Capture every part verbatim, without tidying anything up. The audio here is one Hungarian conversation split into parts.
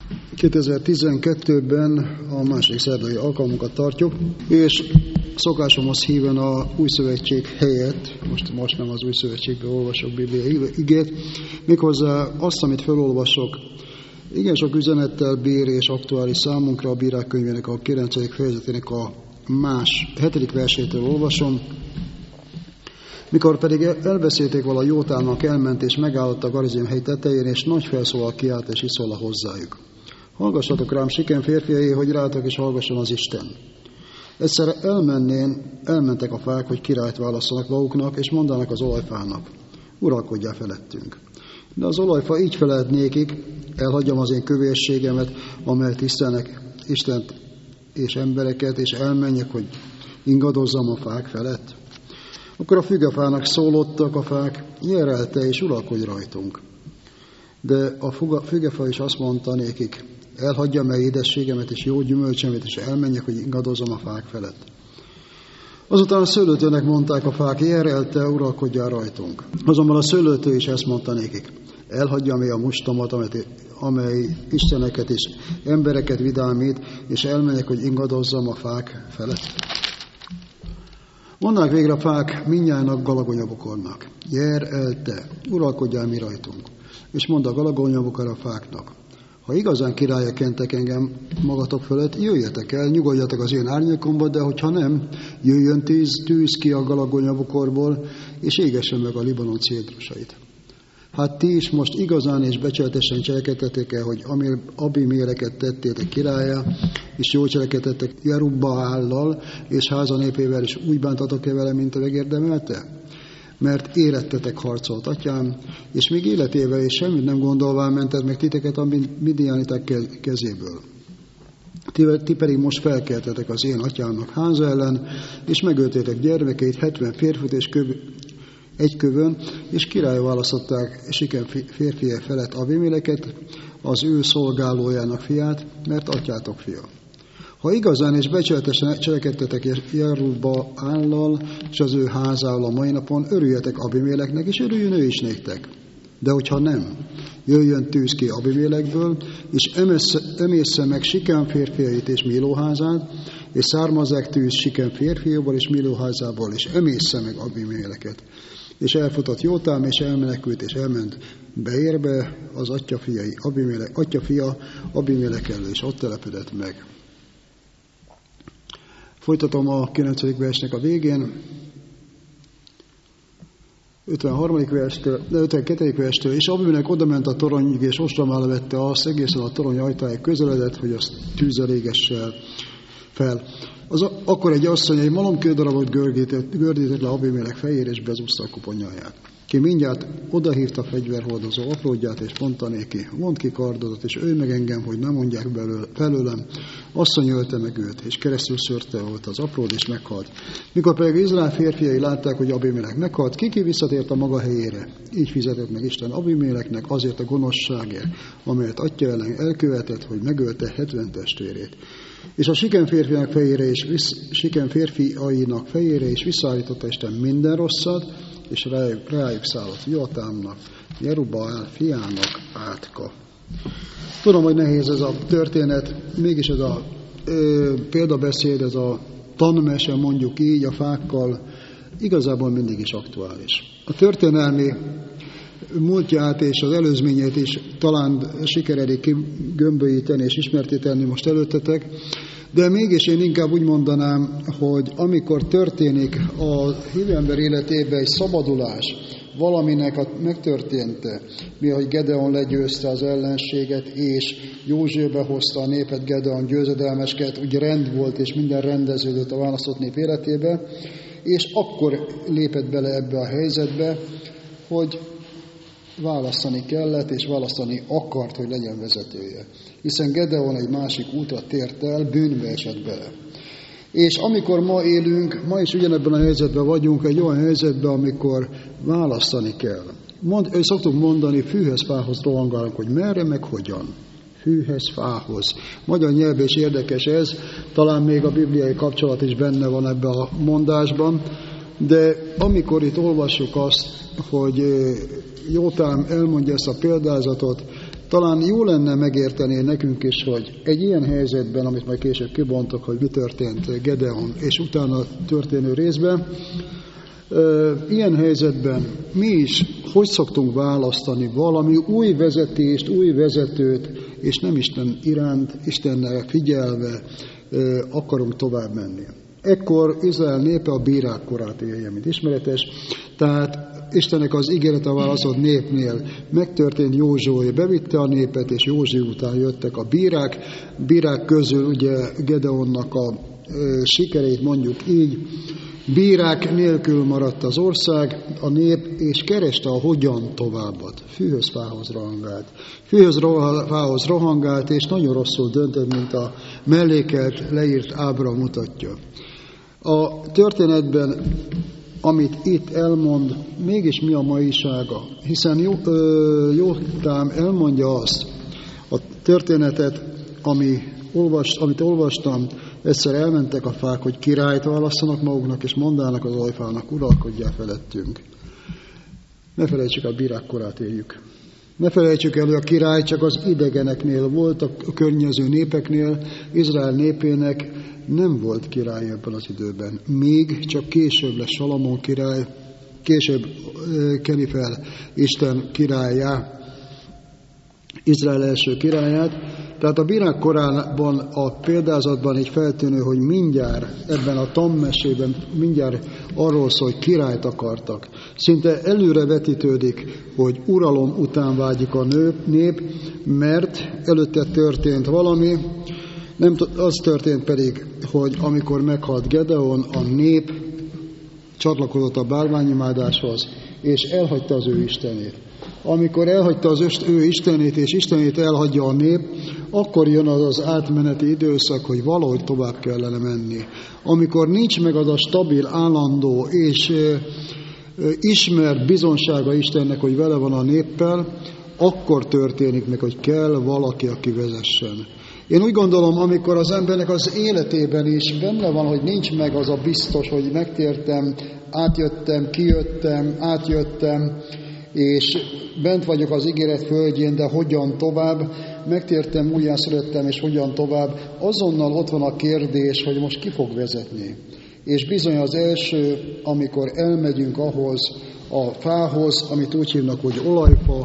kétezer-tizenkettőben a második szerdai alkalmunkat tartjuk, és szokásomhoz híven a Új Szövetség helyett, most, most nem az Új Szövetségben olvasok bibliai igét, méghozzá azt, amit felolvasok, igen sok üzenettel bír és aktuális számunkra a Bírák könyvének a kilencedik fejezetének a más, hetedik versétől olvasom. Mikor pedig elbeszélték vala Jótámnak, elment és megállott a Garizim hegy tetején, és nagy felszólal kiállt és iszol hozzájuk. Hallgassatok rám, siken férfiai, hogy rátok is hallgasson az Isten. Egyszer elmennén, elmentek a fák, hogy királyt válasszanak maguknak, és mondanak az olajfának, uralkodjál felettünk. De az olajfa így felelt nékik, elhagyjam az én kövérségemet, amely tisztelnek Istent és embereket, és elmenjek, hogy ingadozzam a fák felett. Akkor a fügefának szólottak a fák, gyere el te, és uralkodj rajtunk. De a fügefa is azt mondta nékik, elhagyjam el édességemet és jó gyümölcsemet, és elmenjek, hogy ingadozzam a fák felett. Azután a szőlőtőnek mondták a fák, gyere el te, uralkodjál rajtunk. Azonban a szőlőtő is ezt mondta nékik, elhagyjam el a mustomat, amely isteneket és embereket vidámít, és elmenjek, hogy ingadozzam a fák felett. Mondták végre a fák mindnyájnak galagonyabokornak, gyere el te, uralkodjál mi rajtunk. És mondd a galagonyabokra a fáknak, ha igazán királya kentek engem magatok fölött, jöjjetek el, nyugodjatok az én árnyékomba, de hogyha nem, jöjjön tűz, tűz ki a galagonyabokorból, és égesse meg a Libanon cédrusait. Hát ti is most igazán és becsületesen cselekedtetek el, hogy Abiméleket tettétek királyá, és jól cselekedtetek Jerubbaállal, és háza népével is úgy bántatok-e vele, mint a megérdemelte? Mert érettetek harcolt, atyám, és még életével és semmit nem gondolván mented meg titeket a midianiták kezéből. Ti, ti pedig most felkeltetek az én atyámnak háza ellen, és megöltétek gyermekeit, hetven férfit és köv, egy kövön, és király választották Sikem férfiai felett Abiméleket, az ő szolgálójának fiát, mert atyátok fia. Ha igazán és becsületesen cselekedtetek Jerubbaállal és az ő házával a mai napon, örüljetek Abiméleknek, és örüljön ő is néktek. De hogyha nem, jöjjön tűz ki Abimélekből, és emészze meg Sikem férfiait és Miló házát, és származzák tűz Sikem férfiából és Miló házából, és emészze meg Abiméleket. És elfutott Jótám, és elmenekült, és elment Beérbe az atyafiai, Abimélek, atyafia Abimélek elől, és ott telepedett meg. Folytatom a kilencedik versnek a végén, ötvenharmadik verstől, de ötvenkettedik verstől, és Abimélek odament a toronyig, és ostramára vette azt, egészen a torony ajtáig közeledett, hogy azt tűzzel égesse fel. Az, akkor egy asszony egy malomkődarabot gördített, gördített le Abimélek fejére, és bezúzta a koponyáját. Ki mindjárt odahívta a fegyverhordozó apródját, és mondta néki, mondd ki kardodat, és ölj meg engem, hogy ne mondják belőle, felőlem. Asszony ölte meg őt, és keresztül szőrte volt az apród, és meghalt. Mikor pedig Izrael férfiai látták, hogy Abimélek meghalt, kiki visszatért a maga helyére. Így fizetett meg Isten Abiméleknek azért a gonoszságért, amelyet atya ellen elkövetett, hogy megölte hetven testvérét. És a Sikem férfiainak fejére és visz, Sikem férfiainak fejére is visszaállította Isten minden rosszat, és rájuk, rájuk szállott Jótámnak, Jerubbaál fiának átka. Tudom, hogy nehéz ez a történet, mégis ez a ö, példabeszéd, ez a tanmese, mondjuk így, a fákkal, igazából mindig is aktuális. A történelmi múltját és az előzményét is talán sikeredik kigömbölyíteni és ismertételni most előttetek, de mégis én inkább úgy mondanám, hogy amikor történik a hívő ember életében egy szabadulás, valaminek a megtörténte, mi, hogy Gedeon legyőzte az ellenséget, és Józsué hozta a népet, Gedeon győzedelmesket, úgy rend volt, és minden rendeződött a választott nép életébe, és akkor lépett bele ebbe a helyzetbe, hogy választani kellett, és választani akart, hogy legyen vezetője. Hiszen Gedeon egy másik útra tért el, bűnbe esett bele. És amikor ma élünk, ma is ugyanebben a helyzetben vagyunk, egy olyan helyzetben, amikor választani kell. Mond, szoktuk mondani, fűhez, fához rohangálunk, hogy merre, meg hogyan. Fűhez, fához. Magyar nyelv is érdekes ez, talán még a bibliai kapcsolat is benne van ebben a mondásban, de amikor itt olvassuk azt, hogy Jótám elmondja ezt a példázatot, Talán jó lenne megérteni nekünk is, hogy egy ilyen helyzetben, amit majd később kibontok, hogy mi történt Gedeon és utána történő részben, ilyen helyzetben mi is hogy szoktunk választani valami új vezetést, új vezetőt, és nem Isten iránt, Istennel figyelve akarunk tovább menni. Ekkor Izrael népe a bírák korát élje, mint ismeretes, tehát Istennek az ígérete válaszolt népnél megtörtént. Józsué bevitte a népet, és Józsué után jöttek a bírák. Bírák közül ugye Gedeonnak a ö, sikerét mondjuk így, bírák nélkül maradt az ország, a nép, és kereste a hogyan továbbat. Fűhöz fához rohangált. Fűhöz fához rohangált, és nagyon rosszul döntött, mint a mellékelt, leírt ábra mutatja. A történetben, amit itt elmond, mégis mi a maisága? Hiszen Jótám elmondja azt, a történetet, ami olvas, amit olvastam, egyszer elmentek a fák, hogy királyt válasszanak maguknak, és mondának az olajfának, uralkodjál felettünk. Ne felejtsük, a bírák korát éljük. Ne felejtsük el, hogy a király csak az idegeneknél volt, a környező népeknél, Izrael népének nem volt király ebben az időben. Még csak később lesz Salamon király, később keni fel Isten királyá, Izrael első királyát. Tehát a bírák korában, a példázatban így feltűnő, hogy mindjárt ebben a tanmesében mindjárt arról szól, hogy királyt akartak. Szinte előre vetítődik, hogy uralom után vágyik a nép, mert előtte történt valami, nem az történt pedig, hogy amikor meghalt Gedeon, a nép csatlakozott a bálványimádáshoz, és elhagyta az ő istenét. Amikor elhagyta az ő istenét, és istenét elhagyja a nép, akkor jön az az átmeneti időszak, hogy valahogy tovább kellene menni. Amikor nincs meg az a stabil, állandó és ismert bizonsága Istennek, hogy vele van a néppel, akkor történik meg, hogy kell valaki, aki vezessen. Én úgy gondolom, amikor az embernek az életében is benne van, hogy nincs meg az a biztos, hogy megtértem, átjöttem, kijöttem, átjöttem, és bent vagyok az ígéret földjén, de hogyan tovább, megtértem, újjászülettem, és hogyan tovább, azonnal ott van a kérdés, hogy most ki fog vezetni. És bizony az első, amikor elmegyünk ahhoz a fához, amit úgy hívnak, hogy olajfa,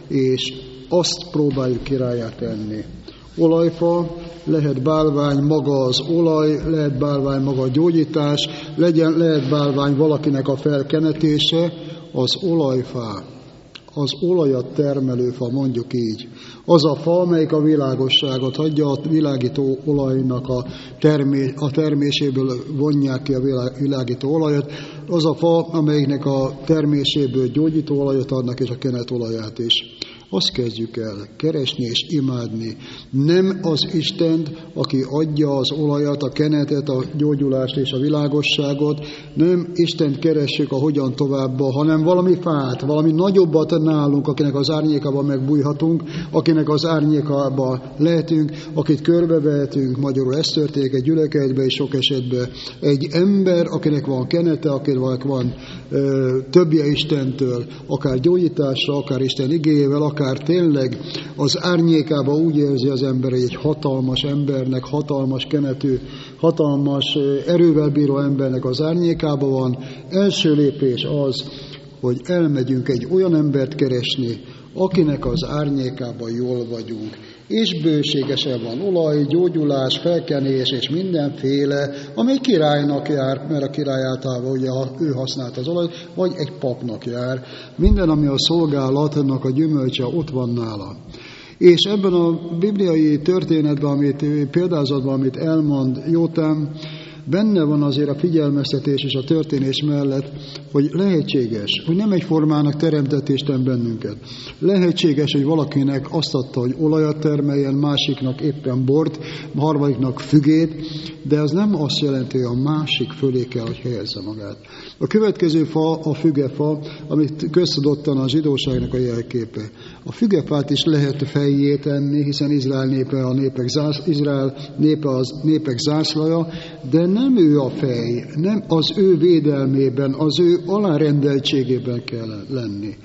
és azt próbáljuk királyá tenni. Olajfa, lehet bálvány maga az olaj, lehet bálvány maga a gyógyítás, legyen, lehet bálvány valakinek a felkenetése, az olajfá, az olajat termelő fa, mondjuk így. Az a fa, amelyik a világosságot hagyja, a világító olajnak a, termé, a terméséből vonják ki a világító olajat, az a fa, amelyiknek a terméséből gyógyító olajat adnak, és a kenet olaját is. Azt kezdjük el keresni és imádni. Nem az Istent, aki adja az olajat, a kenetet, a gyógyulást és a világosságot, nem Istent keressük a hogyan továbbba, hanem valami fát, valami nagyobbat nálunk, akinek az árnyékában megbújhatunk, akinek az árnyékában lehetünk, akit körbevehetünk, magyarul ez történik egy gyülekezetben és sok esetben. Egy ember, akinek van kenete, akinek van ö, többje Istentől, akár gyógyításra, akár Isten igéjével, akár akár tényleg az árnyékába úgy érzi az ember, hogy egy hatalmas embernek, hatalmas kenetű, hatalmas erővel bíró embernek az árnyékába van. Első lépés az, hogy elmegyünk egy olyan embert keresni, akinek az árnyékában jól vagyunk. És bőségesen van olaj, gyógyulás, felkenés és mindenféle, amely királynak jár, mert a király általában ugye ő használt az olajt, vagy egy papnak jár. Minden, ami a szolgálatnak a gyümölcse, ott van nála. És ebben a bibliai történetben, amit, példázatban, amit elmond Jótám, benne van azért a figyelmeztetés és a történés mellett, hogy lehetséges, hogy nem egyformának teremtett Isten bennünket. Lehetséges, hogy valakinek azt adta, hogy olajat termeljen, másiknak éppen bort, harmadiknak fügét, de ez nem azt jelenti, hogy a másik fölé kell, hogy helyezze magát. A következő fa a fügefa, amit köztudottan a zsidóságnak a jelképe. A fügefát is lehet fejjé tenni, hiszen Izrael népe a népek, zász, Izrael népe az népek zászlaja, de nem ő a fej, nem az ő védelmében, az ő alárendeltségében kell lenni.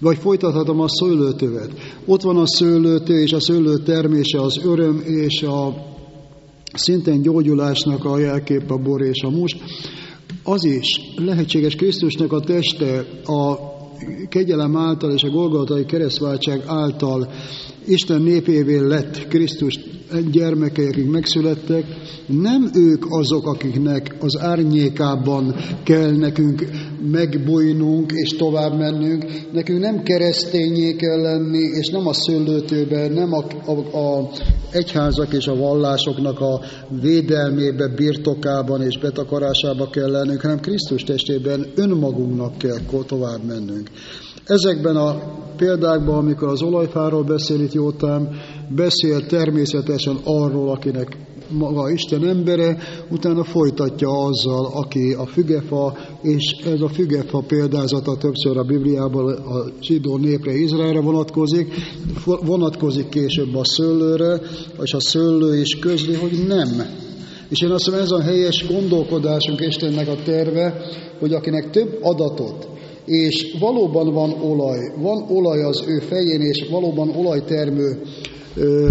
Vagy folytathatom a szőlőtövet. Ott van a szőlőtő, és a szőlő termése az öröm, és a szintén gyógyulásnak a jelkép a bor és a must. Az is lehetséges, Krisztusnak a teste a kegyelem által és a golgotai keresztváltság által Isten népévé lett Krisztus gyermekei, akik megszülettek, nem ők azok, akiknek az árnyékában kell nekünk megbújnunk és tovább mennünk. Nekünk nem keresztényé kell lenni, és nem a szőlőtőben, nem a, a, a egyházak és a vallásoknak a védelmébe, birtokában és betakarásába kell lennünk, hanem Krisztus testében önmagunknak kell tovább mennünk. Ezekben a példákban, amikor az olajfáról beszél itt Jótám, beszél természetesen arról, akinek maga Isten embere, utána folytatja azzal, aki a fügefa, és ez a fügefa példázata többször a Bibliában a zsidó népre, Izraelre vonatkozik, vonatkozik később a szőlőre, és a szőlő is közli, hogy nem. És én azt mondom, ez a helyes gondolkodásunk Istennek a terve, hogy akinek több adatot, és valóban van olaj, van olaj az ő fején, és valóban olajtermő ö,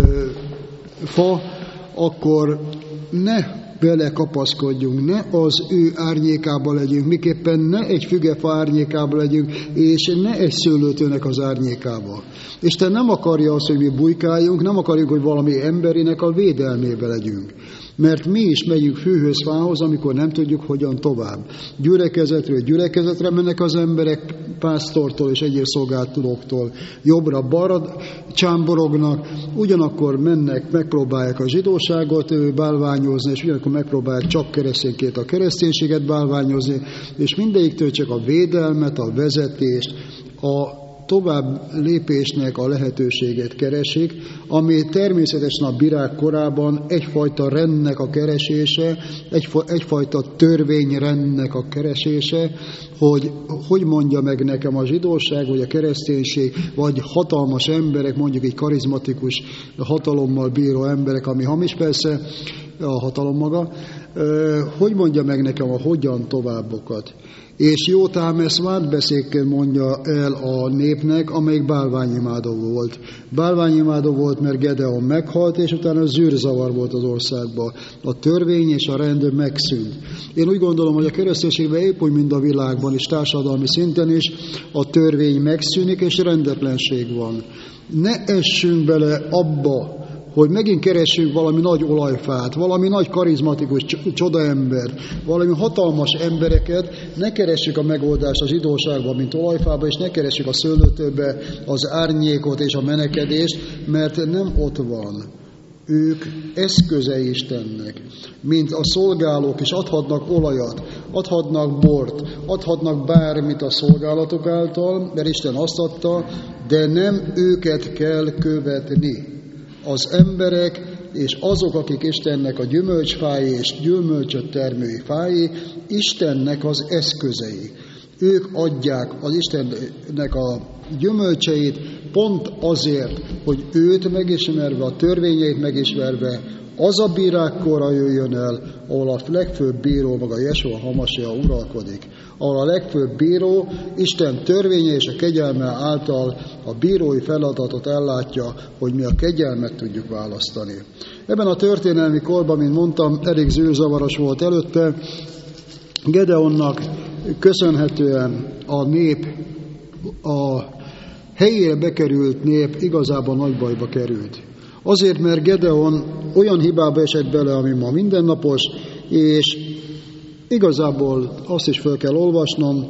fa, akkor ne bele kapaszkodjunk, ne az ő árnyékába legyünk, miképpen ne egy fügefa árnyékába legyünk, és ne egy szőlőtőnek az árnyékába. Isten nem akarja azt, hogy mi bujkáljunk, nem akarjuk, hogy valami emberinek a védelmébe legyünk. Mert mi is megyünk fűhöz, fához, amikor nem tudjuk, hogyan tovább. Gyülekezetről gyülekezetre mennek az emberek, pásztortól és egyéb szolgáltatóktól jobbra-balra csámborognak, ugyanakkor mennek, megpróbálják a zsidóságot bálványozni, és ugyanakkor megpróbálják csak keresztényként a kereszténységet bálványozni, és mindegyiktől csak a védelmet, a vezetést, a tovább lépésnek a lehetőséget keresik, ami természetesen a bírák korában egyfajta rendnek a keresése, egyfajta törvényrendnek a keresése, hogy hogy mondja meg nekem a zsidóság, vagy a kereszténység, vagy hatalmas emberek, mondjuk egy karizmatikus hatalommal bíró emberek, ami hamis persze, a hatalom maga, hogy mondja meg nekem a hogyan továbbokat. És Jótám ezt vádbeszédként mondja el a népnek, amelyik bálványimádó volt. Bálványimádó volt, mert Gedeon meghalt, és utána zűrzavar volt az országban. A törvény és a rend megszűnt. Én úgy gondolom, hogy a kereszténységben épp úgy, mint a világban és társadalmi szinten is, a törvény megszűnik, és rendetlenség van. Ne essünk bele abba, hogy megint keressünk valami nagy olajfát, valami nagy karizmatikus csodaembert, valami hatalmas embereket, ne keressük a megoldást a zsidóságban, mint olajfába, és ne keressük a szőlőtőbe az árnyékot és a menekedést, mert nem ott van. Ők eszközei Istennek, mint a szolgálók is adhatnak olajat, adhatnak bort, adhatnak bármit a szolgálatok által, mert Isten azt adta, de nem őket kell követni. Az emberek és azok, akik Istennek a gyümölcsfái és gyümölcsöt termői fái, Istennek az eszközei. Ők adják az Istennek a gyümölcseit pont azért, hogy őt megismerve, a törvényeit megismerve, az a bírákkora jöjjön el, ahol a legfőbb bíró, maga Jesua Hamasia uralkodik. Ahol a legfőbb bíró Isten törvénye és a kegyelme által a bírói feladatot ellátja, hogy mi a kegyelmet tudjuk választani. Ebben a történelmi korban, mint mondtam, elég zűrzavaros volt előtte. Gedeonnak köszönhetően a nép, a helyére bekerült nép igazából nagy bajba került. Azért, mert Gedeon olyan hibába esett bele, ami ma mindennapos, és igazából azt is fel kell olvasnom,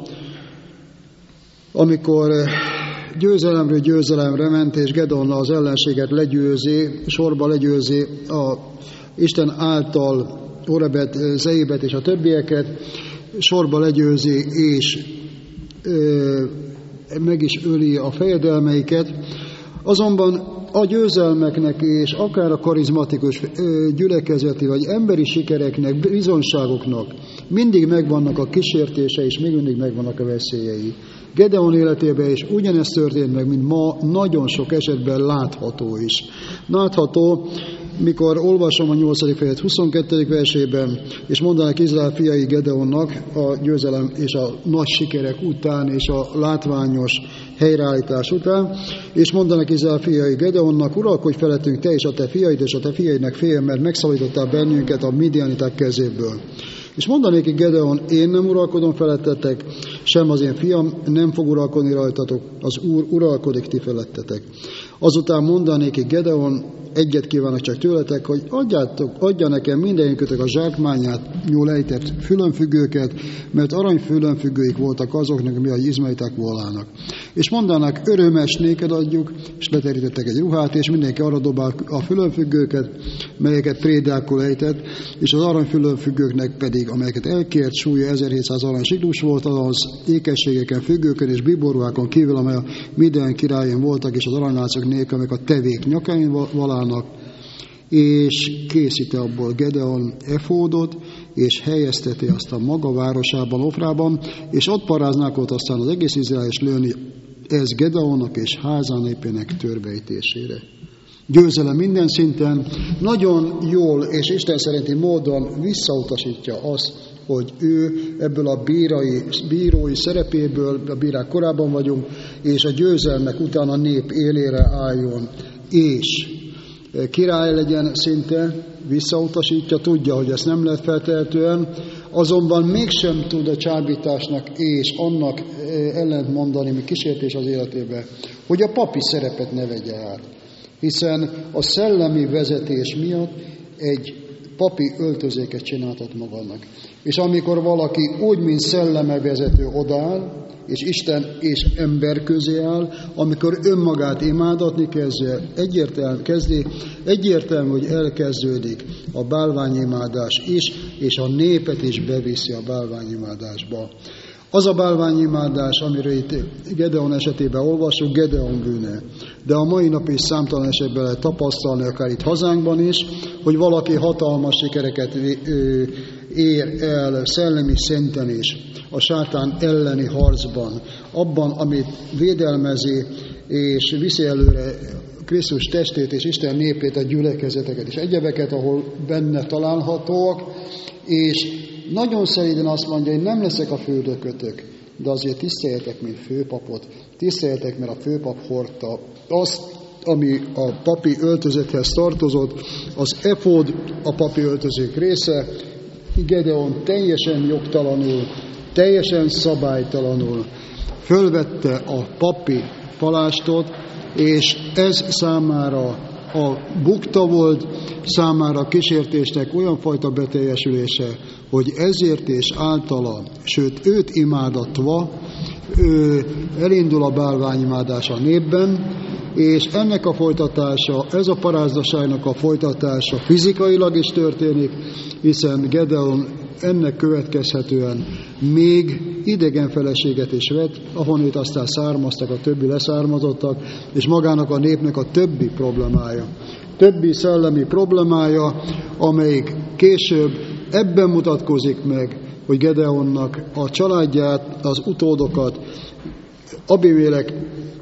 amikor győzelemről győzelemre ment, és Gedeon az ellenséget legyőzi, sorba legyőzi a Isten által Orebet, Zeébet és a többieket, sorba legyőzi, és ö, meg is öli a fejedelmeiket. Azonban a győzelmeknek és akár a karizmatikus gyülekezeti vagy emberi sikereknek, bizonságoknak mindig megvannak a kísértése, és még mindig megvannak a veszélyei. Gedeon életében is ugyanezt történt meg, mint ma nagyon sok esetben látható is. Látható, mikor olvasom a nyolcadik fejezet huszonkettedik versében, és mondanak Izrael fiai Gedeonnak a győzelem és a nagy sikerek után, és a látványos helyreállítás után, és mondanak Izrael fiai Gedeonnak, uralkodj felettünk te és a te fiaid, és a te fiaidnek féljen, mert megszabadítottál bennünket a midianiták kezéből. És mondanék Gedeon, én nem uralkodom felettetek, sem az én fiam nem fog uralkodni rajtatok, az Úr uralkodik ti felettetek. Azután mondanék Gedeon, egyet kívánok csak tőletek, hogy adjátok, adja nekem mindenjükötök a zsákmányát, jól ejtett fülönfüggőket, mert aranyfülönfüggőik voltak azoknak, mi a izmaeliták volának. És mondanak, örömes néked adjuk, és leterítettek egy ruhát, és mindenki arra dobál a fülönfüggőket, melyeket prédákul ejtett, és az aranyfülönfüggőknek pedig, amelyeket elkért, súlya ezerhétszáz arany siklus volt, az ékességeken, függőkön és biborúákon kívül, amely a Midian királyon voltak, és az aranyláncok nélkül, amelyek a tevék nyakáin valának, és készíti abból Gedeon efódot, és helyezteti azt a maga városában, Ofrában, és ott paráznák ott aztán az egész Izrael, és lőni ez Gedeonnak és házá népének törbejtésére. Győzelem minden szinten, nagyon jól és Isten szerinti módon visszautasítja azt, hogy ő ebből a bírai, bírói szerepéből, a bírák korában vagyunk, és a győzelmek után a nép élére álljon, és király legyen szinte, visszautasítja, tudja, hogy ezt nem lehet feltehetően, azonban mégsem tud a csábításnak és annak ellent mondani, mi kísértés az életébe, hogy a papi szerepet ne vegye át. Hiszen a szellemi vezetés miatt egy papi öltözéket csináltat magának. És amikor valaki úgy, mint szelleme vezető odaáll, és Isten és ember közé áll, amikor önmagát imádatni kezdje, egyértelmű, kezdi, egyértelmű, hogy elkezdődik a bálványimádás is, és a népet is beviszi a bálványimádásba. Az a bálványimádás, amiről itt Gedeon esetében olvasunk, Gedeon bűne. De a mai nap is számtalan esetben lehet tapasztalni, akár itt hazánkban is, hogy valaki hatalmas sikereket ér el szellemi szinten is, a sátán elleni harcban, abban, amit védelmezi és viszi előre Krisztus testét és Isten népét, a gyülekezeteket és egyebeket, ahol benne találhatóak, és nagyon szeriden azt mondja, hogy nem leszek a fődökötök, de azért tiszteljetek, mint főpapot, tiszteljetek, mert a főpap hordta azt, ami a papi öltözethez tartozott, az efód a papi öltözék része. Gedeon teljesen jogtalanul, teljesen szabálytalanul fölvette a papi palástot, és ez számára a bukta volt, számára a kísértésnek olyan fajta beteljesülése, hogy ezért és általa, sőt őt imádatva, ő elindul a bálványimádás a népben, és ennek a folytatása, ez a parázdaságnak a folytatása fizikailag is történik, hiszen Gedeon ennek következhetően még idegen feleséget is vett, ahonnét aztán származtak a többi leszármazottak, és magának a népnek a többi problémája. Többi szellemi problémája, amelyik később ebben mutatkozik meg, hogy Gedeonnak a családját, az utódokat Abimélek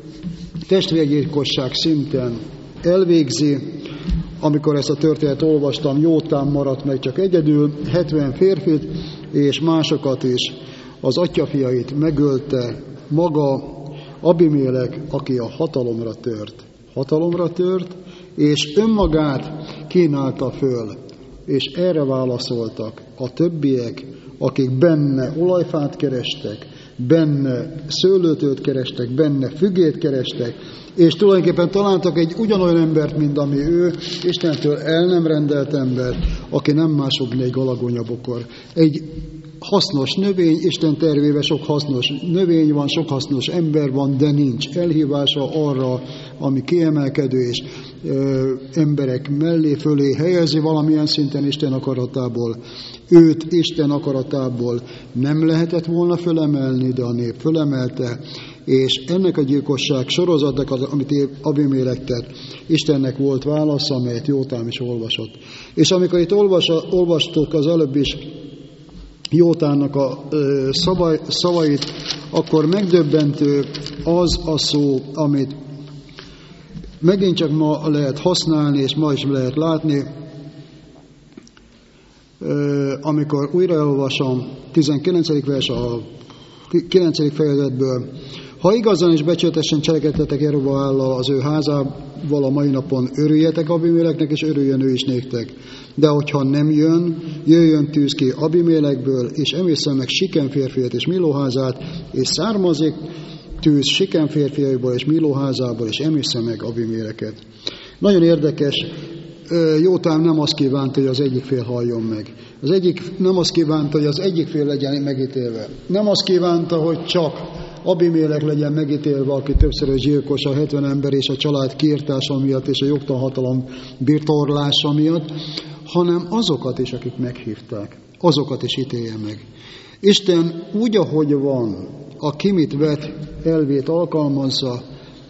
testvérgyilkosság szinten elvégzi. Amikor ezt a történetet olvastam, Jótám maradt meg csak egyedül, hetven férfit és másokat is, az atyafiait megölte maga Abimélek, aki a hatalomra tört. Hatalomra tört, és önmagát kínálta föl, és erre válaszoltak a többiek, akik benne olajfát kerestek, benne szőlőtőt kerestek, benne fügét kerestek, és tulajdonképpen találtak egy ugyanolyan embert, mint ami ő, Istentől el nem rendelt ember, aki nem mások, mint egy galagonyabokor. Egy hasznos növény, Isten tervében sok hasznos növény van, sok hasznos ember van, de nincs elhívása arra, ami kiemelkedő, és ö, emberek mellé, fölé helyezi valamilyen szinten Isten akaratából. Őt Isten akaratából nem lehetett volna fölemelni, de a nép fölemelte, és ennek a gyilkosság sorozatnak, amit Abimélek tett, Istennek volt válasza, amelyet Jótám is olvasott. És amikor itt olvas, olvastuk az előbb is Jótámnak a ö, szavai, szavait, akkor megdöbbentő az a szó, amit Megint csak ma lehet használni, és ma is lehet látni, amikor újra elolvasom, tizenkilencedik vers a kilencedik fejezetből. Ha igazán és becsületesen cselekedtetek Jerubbaállal az ő házával a mai napon, örüljetek Abiméleknek, és örüljön ő is néktek. De hogyha nem jön, jöjjön tűz ki Abimélekből, és emészze meg Sikem férfiát és Miló házát, és származik tűz Sikem férfiaiból és Miló házából, és emészze meg Abiméleket. Nagyon érdekes, Jótám nem azt kívánta, hogy az egyik fél halljon meg. Az egyik nem azt kívánta, hogy az egyik fél legyen megítélve. Nem azt kívánta, hogy csak Abimélek legyen megítélve, aki többszörös gyilkos, a hetven ember és a család kiirtása miatt és a jogtalan hatalom birtorlása miatt, hanem azokat is, akik meghívták. Azokat is ítélje meg. Isten úgy, ahogy van, a kimit vet elvét alkalmazza,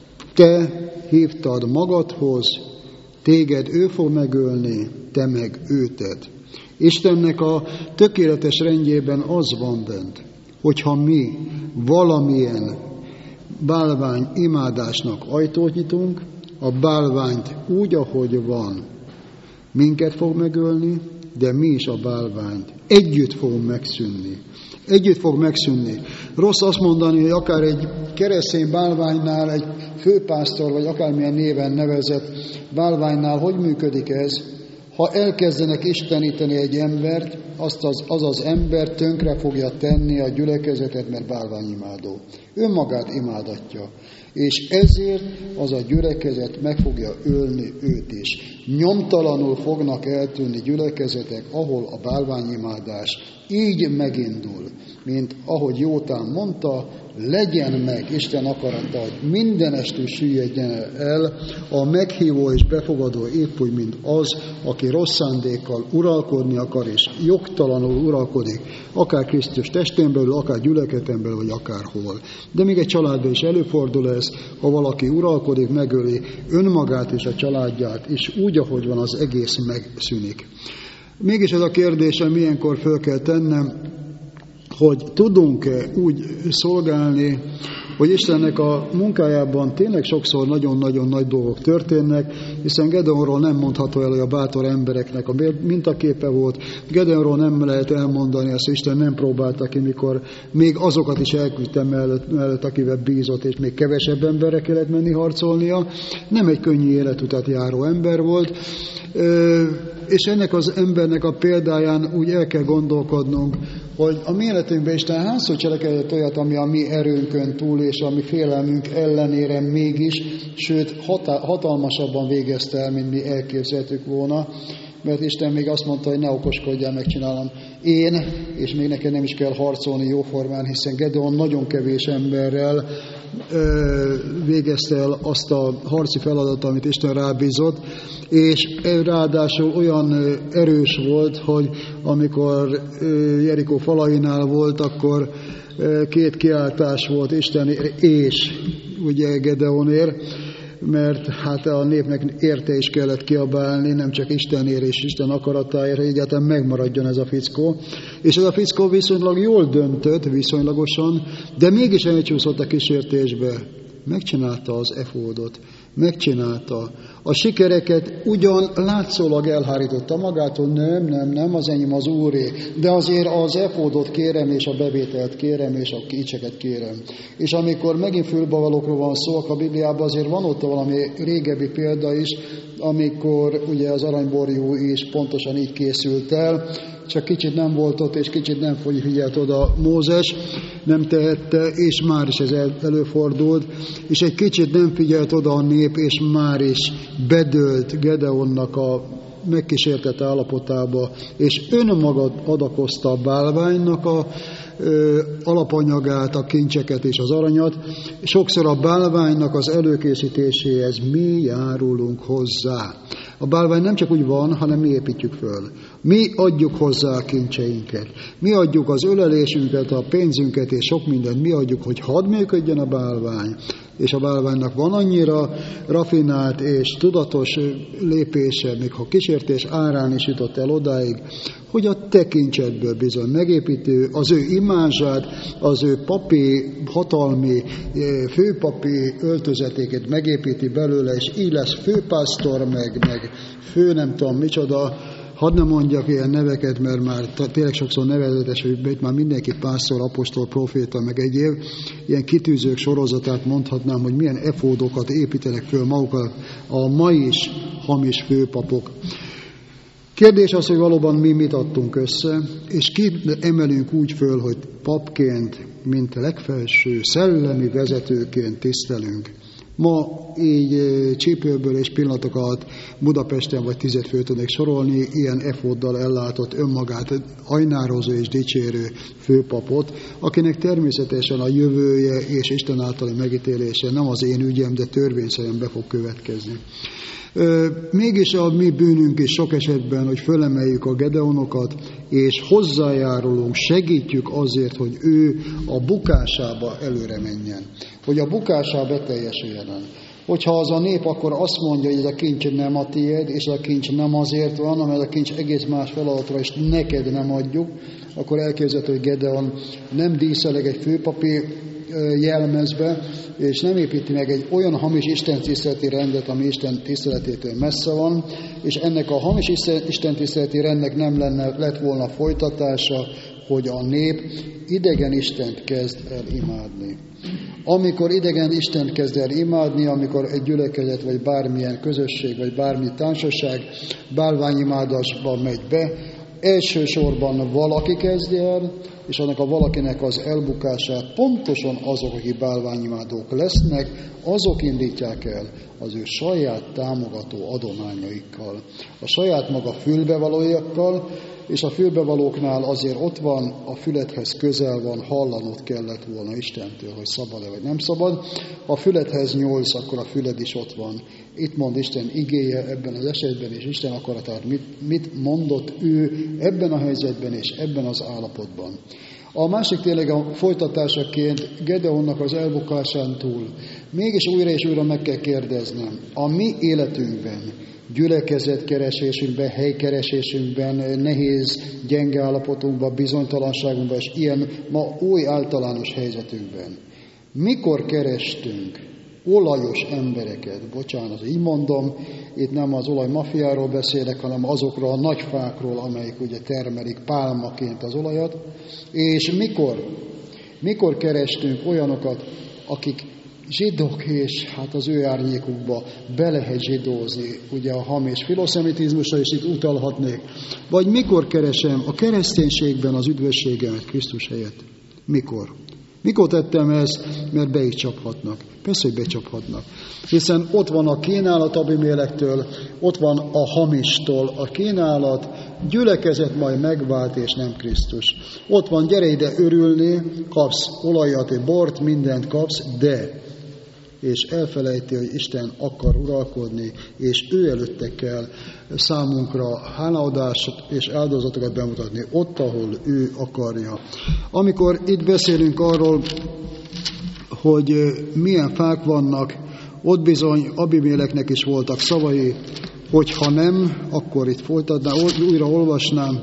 te hívtad magadhoz, téged ő fog megölni, te meg őted. Istennek a tökéletes rendjében az van bent, hogyha mi valamilyen bálvány imádásnak ajtót nyitunk, a bálványt úgy, ahogy van, minket fog megölni, de mi is a bálványt együtt fogunk megszűnni. Együtt fog megszűnni. Rossz azt mondani, hogy akár egy keresztény bálványnál, egy főpásztor, vagy akármilyen néven nevezett bálványnál, hogy működik ez? Ha elkezdenek isteníteni egy embert, azt az, az az ember tönkre fogja tenni a gyülekezetet, mert bálványimádó. Önmagát imádatja. És ezért az a gyülekezet meg fogja ölni őt is. Nyomtalanul fognak eltűnni gyülekezetek, ahol a bálványimádás így megindul, mint ahogy Jótám mondta, legyen meg Isten akarata, hogy mindenestül süllyedjen el a meghívó és befogadó épp úgy, mint az, aki rossz szándékkal uralkodni akar, és jogtalanul uralkodik, akár Krisztus testén belül, akár gyülekezeten belül, vagy akárhol. De még egy családban is előfordul ez, ha valaki uralkodik, megöli önmagát és a családját, és úgy, ahogy van, az egész megszűnik. Mégis ez a kérdésem, milyenkor föl kell tennem, hogy tudunk-e úgy szolgálni, hogy Istennek a munkájában tényleg sokszor nagyon-nagyon nagy dolgok történnek, hiszen Gedeonról nem mondható el, hogy a bátor embereknek a mintaképe volt. Gedeonról nem lehet elmondani, azt Isten nem próbálta ki, mikor még azokat is elküldtem mellett, mellett, akivel bízott, és még kevesebb emberre kellett menni harcolnia. Nem egy könnyű életutat járó ember volt, és ennek az embernek a példáján úgy el kell gondolkodnunk, hogy a mi életünkben Isten hányszor cselekedett olyat, ami a mi erőnkön túl, és a mi félelmünk ellenére mégis, sőt hatalmasabban végezte el, mint mi elképzeltük volna, mert Isten még azt mondta, hogy ne okoskodjál, megcsinálom én, és még neked nem is kell harcolni jóformán, hiszen Gedeon nagyon kevés emberrel ö, végezte el azt a harci feladatot, amit Isten rábízott, és ráadásul olyan erős volt, hogy amikor Jerikó falainál volt, akkor két kiáltás volt Istenért és ugye Gedeonért, mert hát a népnek érte is kellett kiabálni, nem csak Istenért és Isten akaratáért, hogy egyáltalán megmaradjon ez a fickó. És ez a fickó viszonylag jól döntött, viszonylagosan, de mégis elcsúszott a kísértésbe. Megcsinálta az efódot, megcsinálta. A sikereket ugyan látszólag elhárította magától, nem, nem, nem, az enyém az Úré, de azért az efódot kérem, és a bevételt kérem, és a kicseket kérem. És amikor megint fülbevalókról van szó, a Bibliában azért van ott valami régebbi példa is, amikor ugye az aranyborjú is pontosan így készült el, csak kicsit nem volt ott, és kicsit nem figyelt oda Mózes, nem tehette, és már is ez előfordult, és egy kicsit nem figyelt oda a nép, és már is bedőlt Gedeonnak a megkísértett állapotába, és önmaga adakozta a bálványnak a ö, alapanyagát, a kincseket és az aranyat. Sokszor a bálványnak az előkészítéséhez mi járulunk hozzá. A bálvány nem csak úgy van, hanem mi építjük föl. Mi adjuk hozzá a kincseinket. Mi adjuk az ölelésünket, a pénzünket és sok mindent. Mi adjuk, hogy hadd működjön a bálvány. és a bálványnak van annyira rafinált és tudatos lépése, még ha kísértés árán is jutott el odáig, hogy a tekintetből bizony megépítő az ő imázsát, az ő papi, hatalmi, főpapi öltözetéket megépíti belőle, és így lesz főpásztor, meg, meg fő nem tudom micsoda. Hadd ne mondjak ilyen neveket, mert már tényleg sokszor nevezetes, hogy itt már mindenki pásztor, apostol, proféta, meg egyéb. Ilyen kitűzők sorozatát mondhatnám, hogy milyen efódokat építenek föl magukat a ma is hamis főpapok. Kérdés az, hogy valóban mi mit adtunk össze, és ki emelünk úgy föl, hogy papként, mint legfelső szellemi vezetőként tisztelünk. Ma így csípőből és pillanatokat Budapesten vagy tizet föl tudnék sorolni, ilyen efóddal ellátott önmagát ajnározó és dicsérő főpapot, akinek természetesen a jövője és Isten általi megítélése nem az én ügyem, de törvényszerűen be fog következni. Mégis a mi bűnünk is sok esetben, hogy fölemeljük a Gedeonokat, és hozzájárulunk, segítjük azért, hogy ő a bukásába előre menjen, hogy a bukásába beteljesüljen. Hogyha az a nép akkor azt mondja, hogy ez a kincs nem a tiéd, és a kincs nem azért van, hanem ez a kincs egész más feladatra, és neked nem adjuk, akkor elképzelhető, hogy Gedeon nem díszeleg egy főpapi jelmezbe, és nem építi meg egy olyan hamis Isten tiszteleti rendet, ami Isten tiszteletétől messze van, és ennek a hamis Isten tiszteleti rendnek nem lenne, lett volna folytatása, hogy a nép idegen Istent kezd el imádni. Amikor idegen Istent kezd el imádni, amikor egy gyülekezet, vagy bármilyen közösség, vagy bármi társaság bálványimádásba megy be, elsősorban valaki kezdje el, és annak a valakinek az elbukását pontosan azok, akik bálványimádók lesznek, azok indítják el az ő saját támogató adományaikkal, a saját maga fülbevalójakkal, és a fülbevalóknál azért ott van, a fülethez közel van, hallanod kellett volna Istentől, hogy szabad-e vagy nem szabad. Ha a fülethez nyúlsz, akkor a füled is ott van. Itt mond Isten igéje ebben az esetben, és Isten akaratát mit, mit mondott ő ebben a helyzetben és ebben az állapotban. A másik tényleg a folytatásaként Gedeonnak az elbukásán túl mégis újra és újra meg kell kérdeznem, a mi életünkben, gyülekezetkeresésünkben, helykeresésünkben, nehéz, gyenge állapotunkban, bizonytalanságunkban, és ilyen ma új általános helyzetünkben. Mikor kerestünk olajos embereket, bocsánat, így mondom, itt nem az olajmafiáról beszélek, hanem azokról a nagy fákról, amelyik ugye termelik pálmaként az olajat, és mikor, mikor kerestünk olyanokat, akik zsidók, és hát az ő árnyékukba be lehet zsidózni, ugye a hamis filoszemitizmusra is itt utalhatnék. Vagy mikor keresem a kereszténységben az üdvösségemet Krisztus helyett? Mikor? Mikor tettem ezt? Mert be is csaphatnak. Persze, hogy becsaphatnak. Hiszen ott van a kínálat Abimélektől, ott van a hamistól a kínálat, gyülekezet majd megvált, és nem Krisztus. Ott van, gyere ide örülni, kapsz olajat, bort, mindent kapsz, de és elfelejti, hogy Isten akar uralkodni, és ő előtte kell számunkra hálaadást és áldozatokat bemutatni, ott, ahol ő akarja. Amikor itt beszélünk arról, hogy milyen fák vannak, ott bizony Abiméleknek is voltak szavai, hogy ha nem, akkor itt folytatná, újra olvasnám.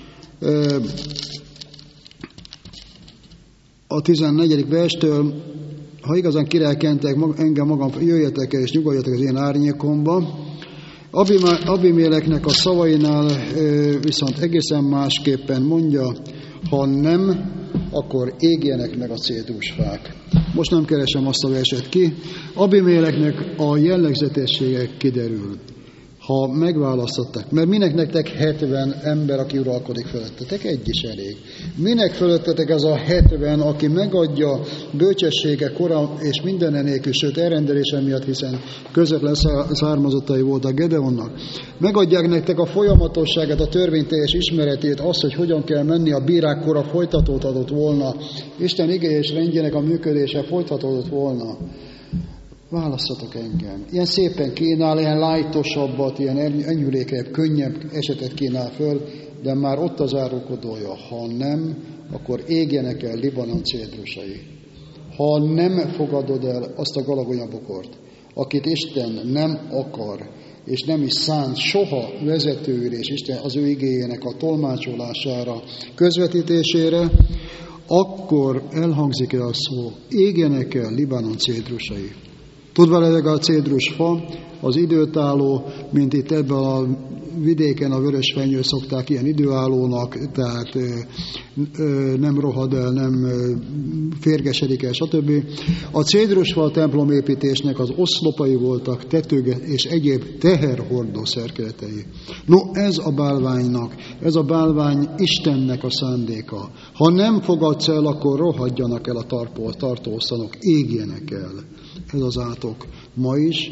A tizennegyedik verstől, ha igazán kirelkentek engem magam, jöjjetek el és nyugodjatok az én árnyékomba. Abiméleknek a szavainál viszont egészen másképpen mondja, ha nem, akkor égjenek meg a cédrusfák. Most nem keresem azt a verset ki. Abiméleknek a jellegzetessége kiderül, ha megválasztották. Mert minek nektek hetven ember, aki uralkodik fölöttetek? Egy is elég. Minek fölöttetek ez a hetven, aki megadja bölcsessége, kora és minden nélkül, sőt elrendelése miatt, hiszen közvetlen származottai voltak Gedeonnak. Megadják nektek a folyamatosságát, a törvényteljes ismeretét, azt, hogy hogyan kell menni, a bírák kora folytatót adott volna. Isten igéje és rendjének a működése folytatódott volna. Válasszatok engem. Ilyen szépen kínál, ilyen lájtosabbat, ilyen enyhülékebb, könnyebb esetet kínál föl, de már ott az árulkodója. Ha nem, akkor égjenek el Libanon cédrusai. ha nem fogadod el azt a galagonyabokort, akit Isten nem akar, és nem is szánt soha vezetőül, és Isten az ő igéjének a tolmácsolására, közvetítésére, akkor elhangzik el a szó, égjenek el Libanon cédrusai. Tudva leveg a cédrusfa, az időtálló, mint itt ebben a vidéken a vörösfenyő szokták ilyen időállónak, tehát ö, ö, nem rohad el, nem ö, férgesedik el, stb. A cédrusfa a templomépítésnek az oszlopai voltak, tetőge és egyéb teherhordó szerkeletei. No, ez a bálványnak, ez a bálvány Istennek a szándéka. Ha nem fogadsz el, akkor rohadjanak el a tartó, tartóosztanok, égjenek el. Ez az átok ma is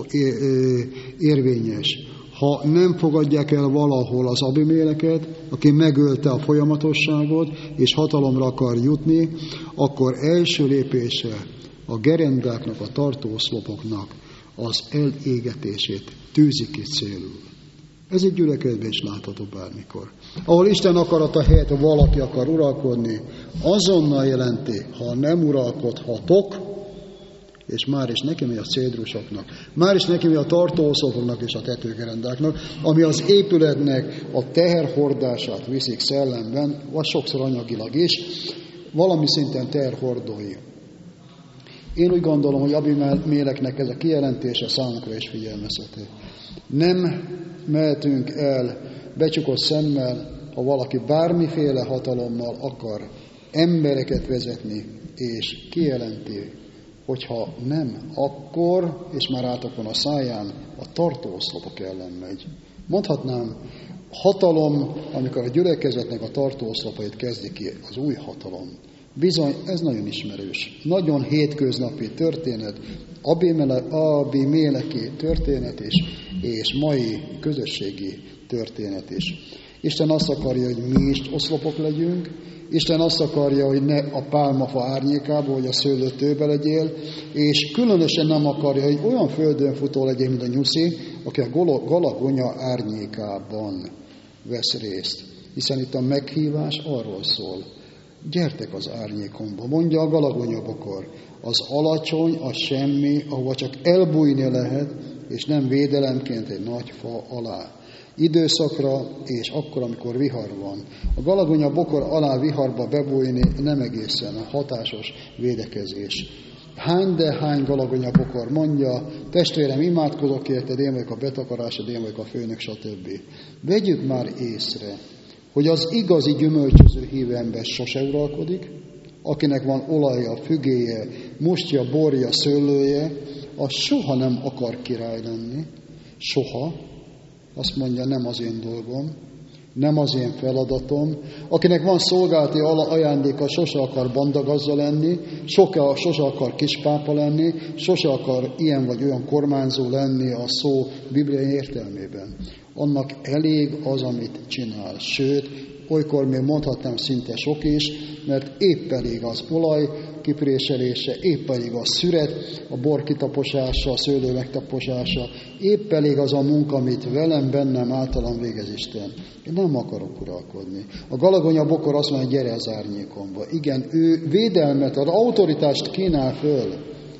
érvényes. Ha nem fogadják el valahol az Abiméleket, aki megölte a folyamatosságot, és hatalomra akar jutni, akkor első lépése a gerendáknak, a tartóoszlopoknak az elégetését tűzi ki célul. Ez egy gyülekezetben is látható bármikor. Ahol Isten akarata helyett valaki akar uralkodni, azonnal jelenti, ha nem uralkodhatok, és már is neki megy a cédrusoknak, már is neki megy a tartóoszlopoknak és a tetőgerendáknak, ami az épületnek a teherhordását viszik szellemben, vagy sokszor anyagilag is, valami szinten teherhordói. Én úgy gondolom, hogy Abiméleknek ez a kijelentése számunkra is figyelmeztető. Nem mehetünk el becsukott szemmel, ha valaki bármiféle hatalommal akar embereket vezetni, és kijelenti, hogyha nem, akkor, és már átokon a száján, a tartóoszlopok ellen megy. Mondhatnám, hatalom, amikor a gyülekezetnek a tartóoszlopait kezdi ki, az új hatalom. Bizony, ez nagyon ismerős. Nagyon hétköznapi történet, Abiméleki történet is, és mai közösségi történet is. Isten azt akarja, hogy mi is oszlopok legyünk, Isten azt akarja, hogy ne a pálmafa árnyékába, vagy a szőlőtőbe legyél, és különösen nem akarja, hogy olyan földön futó legyél, mint a nyuszi, aki a galagonya árnyékában vesz részt. Hiszen itt a meghívás arról szól. Gyertek az árnyékomba, mondja a galagonyabokor. Az alacsony, a semmi, ahova csak elbújni lehet, és nem védelemként egy nagy fa alá. Időszakra, és akkor, amikor vihar van. A galagonya bokor alá viharba bebújni nem egészen hatásos védekezés. Hány de hány galagonya bokor mondja, testvérem, imádkozok érted, én vagyok a betakarásod, én vagyok a főnök, stb. Vegyük már észre, hogy az igazi gyümölcsöző hívő ember sose uralkodik, akinek van olaja, fügéje, mustja, borja, szőlője, az soha nem akar király lenni, soha. Azt mondja, nem az én dolgom, nem az én feladatom. Akinek van szolgálati ajándéka, sose akar bandagazza lenni, soka, sose akar kispápa lenni, sose akar ilyen vagy olyan kormányzó lenni a szó bibliai értelmében. Annak elég az, amit csinál. Sőt, olykor még mondhatnám szinte sok is, mert épp elég az olaj kipréselése, épp elég a szüret, a bor kitaposása, a szőlő megtaposása, épp elég az a munka, amit velem, bennem, általam végez Isten. Én nem akarok uralkodni. A galagonya bokor azt mondja, gyere az árnyékomba. Igen, ő védelmet ad, autoritást kínál föl.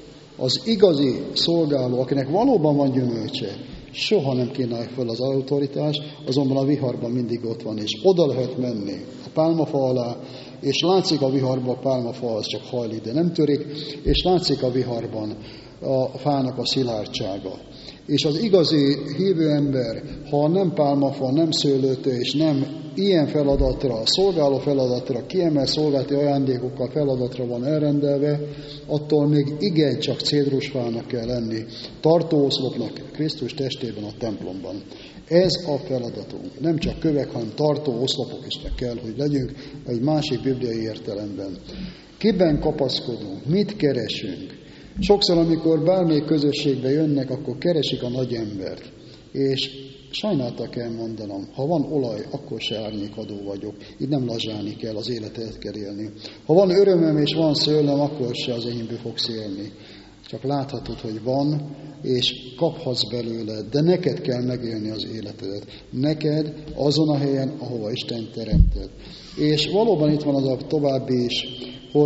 Az igazi szolgáló, akinek valóban van gyümölcse, soha nem kínálja föl az autoritást, azonban a viharban mindig ott van, és oda lehet menni a pálmafa alá, és látszik a viharban, a pálmafa az csak hajlik, de nem törik, és látszik a viharban a fának a szilárdsága. És az igazi hívő ember, ha nem pálmafa, nem szőlőtő, és nem ilyen feladatra, szolgáló feladatra, kiemel szolgálati ajándékokkal feladatra van elrendelve, attól még igencsak cédrusfának kell lenni, tartóoszlopnak Krisztus testében a templomban. Ez a feladatunk. Nem csak kövek, hanem tartó oszlopok is kell, hogy legyünk egy másik bibliai értelemben. Kiben kapaszkodunk? Mit keresünk? Sokszor, amikor bármelyik közösségbe jönnek, akkor keresik a nagy embert. És sajnálta kell mondanom, ha van olaj, akkor se árnyékadó vagyok. Itt nem lazsálni kell, az életet kell élni. Ha van örömöm és van szőlem, akkor se az enyémből fogsz élni. Csak láthatod, hogy van, és kaphatsz belőle, de neked kell megélni az életedet. Neked azon a helyen, ahova Isten teremtett. És valóban itt van az a további is, hogy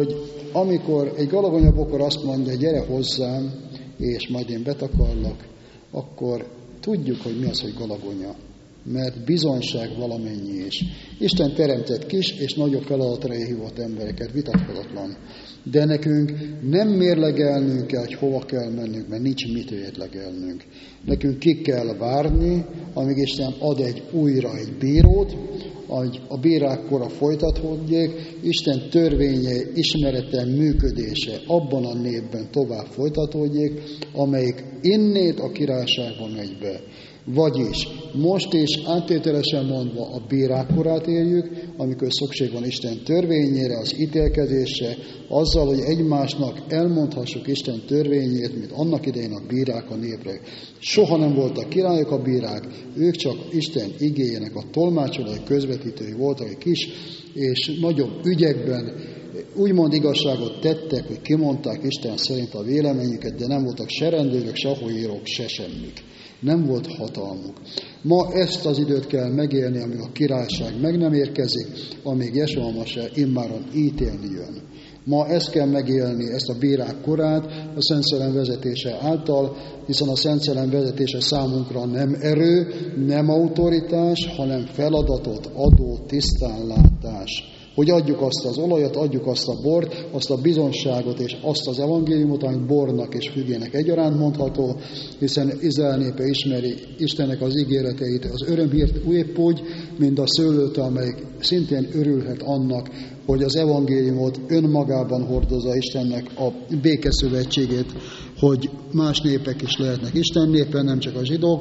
amikor egy galagonyabokor azt mondja, gyere hozzám, és majd én betakarlak, akkor tudjuk, hogy mi az, hogy galagonya. Mert bizonyság valamennyi is. Isten teremtett kis és nagyobb feladatra hívott embereket, vitathatatlan. De nekünk nem mérlegelnünk kell, hogy hova kell mennünk, mert nincs mit mérlegelnünk. Nekünk ki kell várni, amíg Isten ad egy újra egy bírót, hogy a bírák kora folytatódjék, Isten törvénye, ismerete, működése abban a népben tovább folytatódjék, amelyik innét a királyságba megy be. Vagyis most is áttételesen mondva a bírák korát éljük, amikor szükség van Isten törvényére, az ítélkezésre, azzal, hogy egymásnak elmondhassuk Isten törvényét, mint annak idején a bírák a népre. Soha nem voltak királyok a bírák, ők csak Isten igéjének a tolmácsolói, közvetítői voltak, egy kis és nagyobb ügyekben úgymond igazságot tettek, hogy kimondták Isten szerint a véleményüket, de nem voltak se rendőrök, se aholyírók, se semmik. Nem volt hatalmuk. Ma ezt az időt kell megélni, amíg a királyság meg nem érkezik, amíg Jesua Mase immáron ítélni jön. Ma ezt kell megélni, ezt a bírák korát a Szent Szellem vezetése által, hiszen a Szent Szellem vezetése számunkra nem erő, nem autoritás, hanem feladatot adó tisztánlátás. Hogy adjuk azt az olajat, adjuk azt a bort, azt a bizonságot és azt az evangéliumot, amit bornak és fügének egyaránt mondható, hiszen Izrael népe ismeri Istennek az ígéreteit, az örömhírt épp úgy, mint a szőlőt, amelyik szintén örülhet annak, hogy az evangéliumot önmagában hordozza Istennek a békeszövetségét, hogy más népek is lehetnek Isten népe, nem csak a zsidók.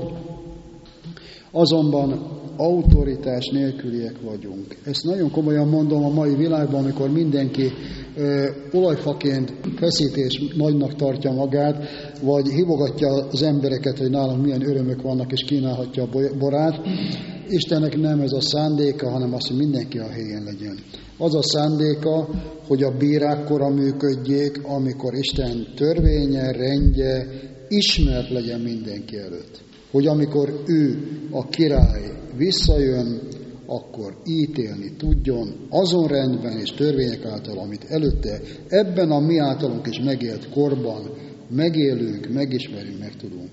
Azonban autoritás nélküliek vagyunk. Ezt nagyon komolyan mondom a mai világban, amikor mindenki ö, olajfaként feszít és nagynak tartja magát, vagy hívogatja az embereket, hogy nálam milyen örömök vannak, és kínálhatja a borát. Istennek nem ez a szándéka, hanem az, hogy mindenki a helyén legyen. Az a szándéka, hogy a bírák kora működjék, amikor Isten törvénye, rendje ismert legyen mindenki előtt. Hogy amikor ő, a király visszajön, akkor ítélni tudjon azon rendben és törvények által, amit előtte ebben a mi általunk is megélt korban megélünk, megismerünk, megtudunk.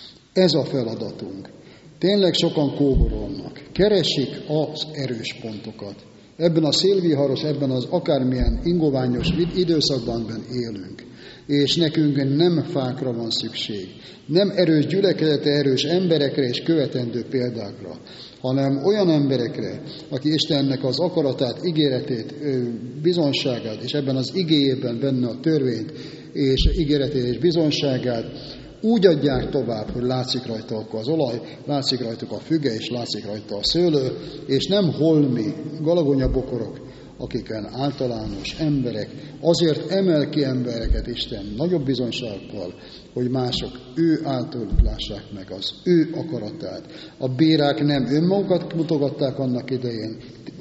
Ez a feladatunk. Tényleg sokan kóborolnak, keresik az erős pontokat. Ebben a szélviharos, ebben az akármilyen ingoványos időszakban élünk. És nekünk nem fákra van szükség. Nem erős gyülekezete, erős emberekre és követendő példákra, hanem olyan emberekre, aki Istennek az akaratát, ígéretét, bizonságát, és ebben az igéjében benne a törvényt, és ígéretét és bizonságát úgy adják tovább, hogy látszik rajta az olaj, látszik rajtuk a füge, és látszik rajta a szőlő, és nem holmi galagonyabokorok, akiken általános emberek, azért emel ki embereket Isten nagyobb bizonysággal, hogy mások ő által lássák meg az ő akaratát. A bírák nem önmagukat mutogatták annak idején,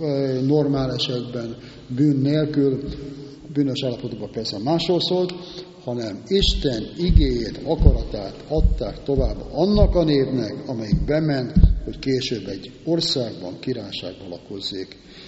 normál esetben bűn nélkül, bűnös állapotban persze másról szólt, hanem Isten igéjét, akaratát adták tovább annak a népnek, amelyik bement, hogy később egy országban, királyságban lakozzék.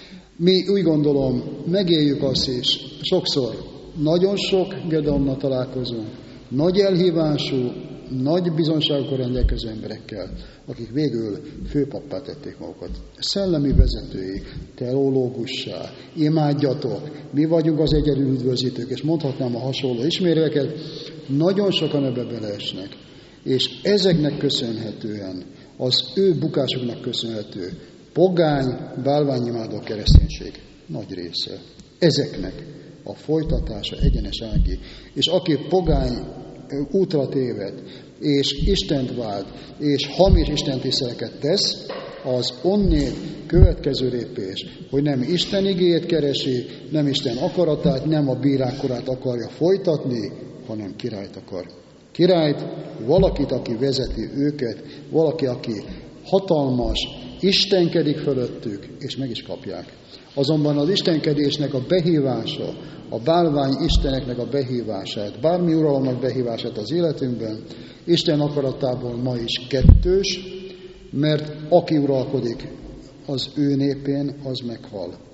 Mi úgy gondolom, megéljük azt is, sokszor nagyon sok Gedeonnal találkozunk, nagy elhívású, nagy bizonságokkal rendelkező emberekkel, akik végül főpappá tették magukat. Szellemi vezetői, teológussá, imádjatok, mi vagyunk az egyedül üdvözítők, és mondhatnám a hasonló ismérveket, nagyon sokan ebbe beleesnek. És ezeknek köszönhetően, az ő bukásoknak köszönhető, pogány, bálványimádó kereszténység nagy része. Ezeknek a folytatása egyenes ági. És aki pogány útra téved, és Istent vált, és hamis istentiszteleket tesz, az onnét következő lépés, hogy nem Isten igéjét keresi, nem Isten akaratát, nem a bírák korát akarja folytatni, hanem királyt akar. Királyt, valakit, aki vezeti őket, valaki, aki hatalmas, istenkedik fölöttük, és meg is kapják. Azonban az istenkedésnek a behívása, a bálvány isteneknek a behívását, bármi uralomnak behívását az életünkben, Isten akaratából ma is kettős, mert aki uralkodik az ő népén, az meghal.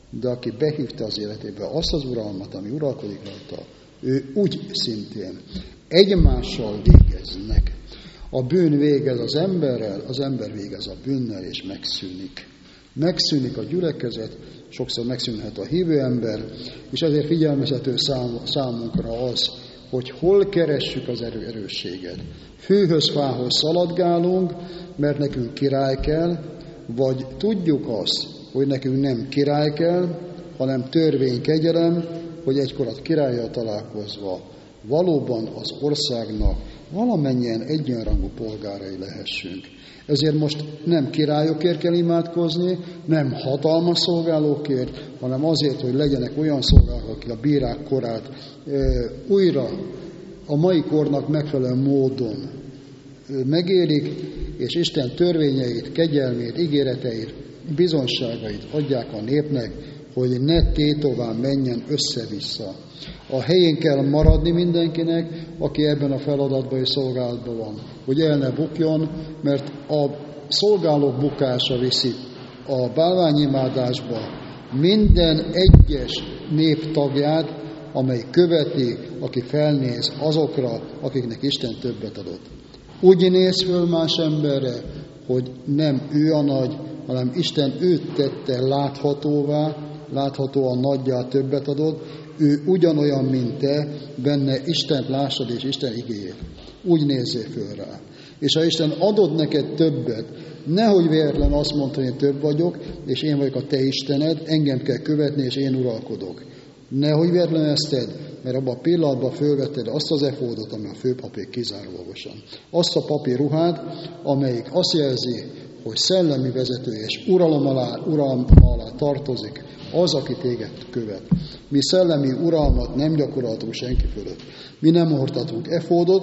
de aki behívta az életébe azt az uralmat, ami uralkodik rajta, ő úgy szintén egymással végeznek. A bűn végez az emberrel, az ember végez a bűnnel, és megszűnik. Megszűnik a gyülekezet, sokszor megszűnhet a hívő ember, és ezért figyelmeztető szám, számunkra az, hogy hol keressük az erő erősséget. Fűhöz, fához szaladgálunk, mert nekünk király kell, vagy tudjuk azt, hogy nekünk nem király kell, hanem törvény, kegyelem, hogy egykor a királlyal találkozva valóban az országnak valamennyien egyenrangú polgárai lehessünk. Ezért most nem királyokért kell imádkozni, nem hatalmas szolgálókért, hanem azért, hogy legyenek olyan szolgálók, akik a bírák korát e, újra a mai kornak megfelelő módon megélik, és Isten törvényeit, kegyelmét, ígéreteit, bizonságait adják a népnek, hogy ne tétován menjen össze-vissza. A helyén kell maradni mindenkinek, aki ebben a feladatban és szolgálatban van, hogy el ne bukjon, mert a szolgálók bukása viszi a bálványimádásba minden egyes nép tagját, amely követi, aki felnéz azokra, akiknek Isten többet adott. Úgy néz föl más emberre, hogy nem ő a nagy, hanem Isten őt tette láthatóvá, láthatóan nagyjá többet adott, ő ugyanolyan, mint te, benne Istent lássad és Isten igéjét. Úgy nézzél föl rá. És ha Isten adott neked többet, nehogy véletlen azt mondta, hogy én több vagyok, és én vagyok a te Istened, engem kell követni, és én uralkodok. Nehogy véletlen ezt tedd, mert abban a pillanatban fölvetted azt az efódot, ami a főpapék kizárólagosan. Azt a papi ruhát, amelyik azt jelzi, hogy szellemi vezető és uralom alá, uralom alá tartozik az, aki téged követ. Mi szellemi uralmat nem gyakoroltunk senki fölött. Mi nem hordhatunk efódot,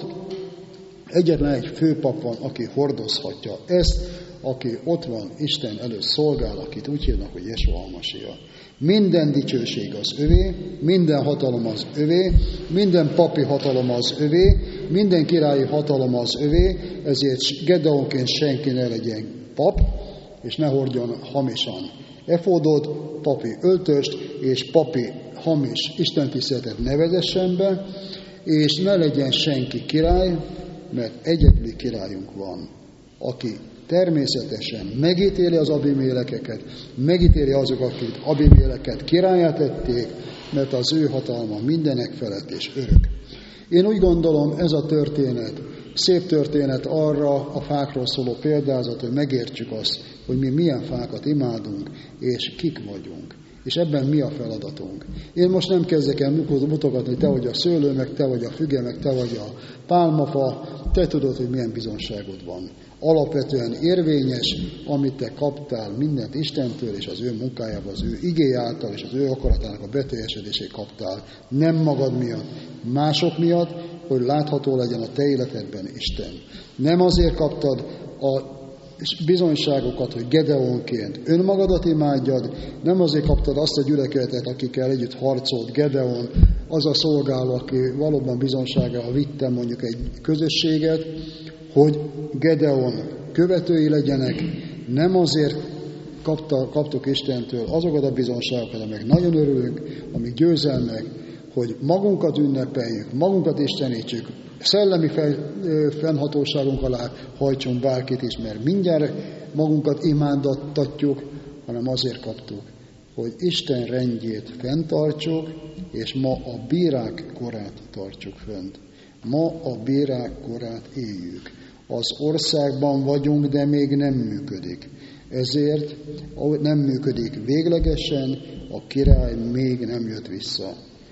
egyetlen egy főpap van, aki hordozhatja ezt, aki ott van Isten előtt szolgál, akit úgy hívnak, hogy Jesua Hamasia. Minden dicsőség az övé, minden hatalom az övé, minden papi hatalom az övé, minden királyi hatalom az övé, ezért Gedeonként senki ne legyen pap, és ne hordjon hamisan efódot, papi öltöst, és papi hamis istentiszteletet ne vezessen be, és ne legyen senki király, mert egyedüli királyunk van, aki természetesen megítéli az abimélekeket, megítéli azok, akik abiméleket királyá tették, mert az ő hatalma mindenek felett és örök. Én úgy gondolom, ez a történet, szép történet arra a fákról szóló példázat, hogy megértsük azt, hogy mi milyen fákat imádunk, és kik vagyunk. És ebben mi a feladatunk. Én most nem kezdek el mutogatni, te vagy a szőlő, meg te vagy a füge, meg te vagy a pálmafa, te tudod, hogy milyen bizonságod van. Alapvetően érvényes, amit te kaptál mindent Istentől, és az ő munkájában, az ő igény által, és az ő akaratának a beteljesedését kaptál. Nem magad miatt, mások miatt, hogy látható legyen a te életedben Isten. Nem azért kaptad a bizonyságokat, hogy Gedeonként önmagadat imádjad, nem azért kaptad azt a gyülekezetet, akikkel együtt harcolt Gedeon, az a szolgáló, aki valóban bizonysággal vitte mondjuk egy közösséget, hogy Gedeon követői legyenek, nem azért kapta, kaptuk Istentől azokat a bizonyságokat, amelyek nagyon örülünk, amik győzelmek, hogy magunkat ünnepeljük, magunkat istenítsük, szellemi fennhatóságunk alá hajtsunk bárkit is, mert mindjárt magunkat imádtatjuk, hanem azért kaptuk, hogy Isten rendjét fenntartsuk, és ma a bírák korát tartsuk fönt. Ma a bírák korát éljük. Az országban vagyunk, de még nem működik. Ezért nem működik véglegesen, a király még nem jött vissza.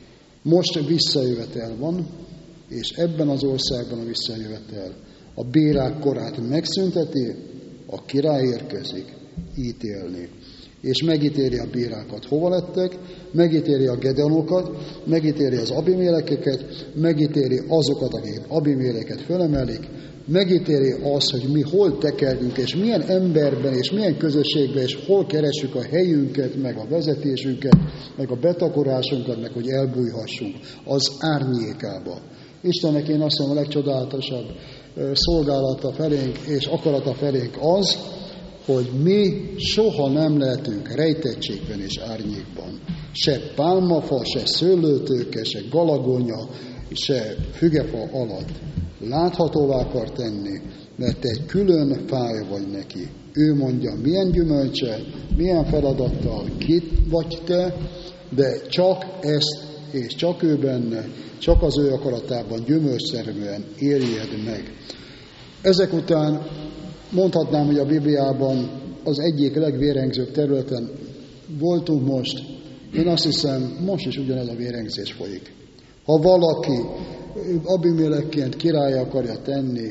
Most visszajövetel van, és ebben az országban a visszajövetel a bírák korát megszünteti, a király érkezik ítélni. És megítéli a bírákat, hova lettek, megítéli a Gedeonokat, megítéli az abimélekeket, megítéli azokat, akik abiméleket fölemelik, megítéli azt, hogy mi hol tekerünk, és milyen emberben, és milyen közösségben, és hol keressük a helyünket, meg a vezetésünket, meg a betakorásunkat, meg hogy elbújhassunk az árnyékába. Istennek én azt mondom, a legcsodálatosabb szolgálata felénk és akarata felénk az, hogy mi soha nem lehetünk rejtettségben és árnyékban. Se pálmafa, se szőlőtőke, se galagonya, se fügefa alatt. Láthatóvá akar tenni, mert te egy külön fája vagy neki. Ő mondja, milyen gyümölcse, milyen feladattal, kit vagy te, de csak ezt, és csak ő benne, csak az ő akaratában gyümölcsszerűen érjed meg. Ezek után mondhatnám, hogy a Bibliában az egyik legvérengzőbb területen voltunk most. Én azt hiszem, most is ugyanez a vérengzés folyik. Ha valaki Abimelekként király akarja tenni,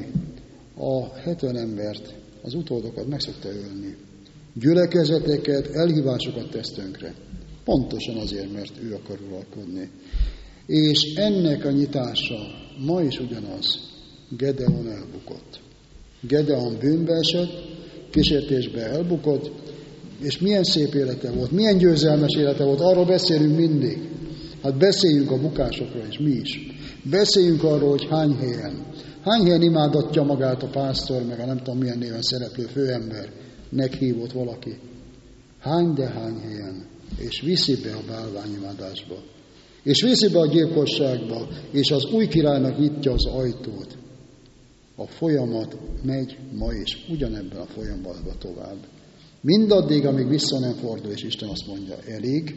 a hetven embert, az utódokat meg szokta ölni. Gyülekezeteket, elhívásokat tesz tönkre. Pontosan azért, mert ő akar uralkodni. És ennek a nyitása ma is ugyanaz. Gedeon elbukott. Gedeon bűnbe esett, kísértésbe elbukott, és milyen szép élete volt, milyen győzelmes élete volt, arról beszélünk mindig. Hát beszéljünk a bukásokról is, mi is. Beszéljünk arról, hogy hány helyen, hány helyen imádatja magát a pásztor, meg a nem tudom milyen néven szereplő főember, meghívott valaki. Hány de hány helyen, és viszi be a bálványimádásba, és viszi be a gyilkosságba, és az új királynak nyitja az ajtót. A folyamat megy ma is, ugyanebben a folyamatban tovább. Mindaddig, amíg vissza nem fordul, és Isten azt mondja, elég,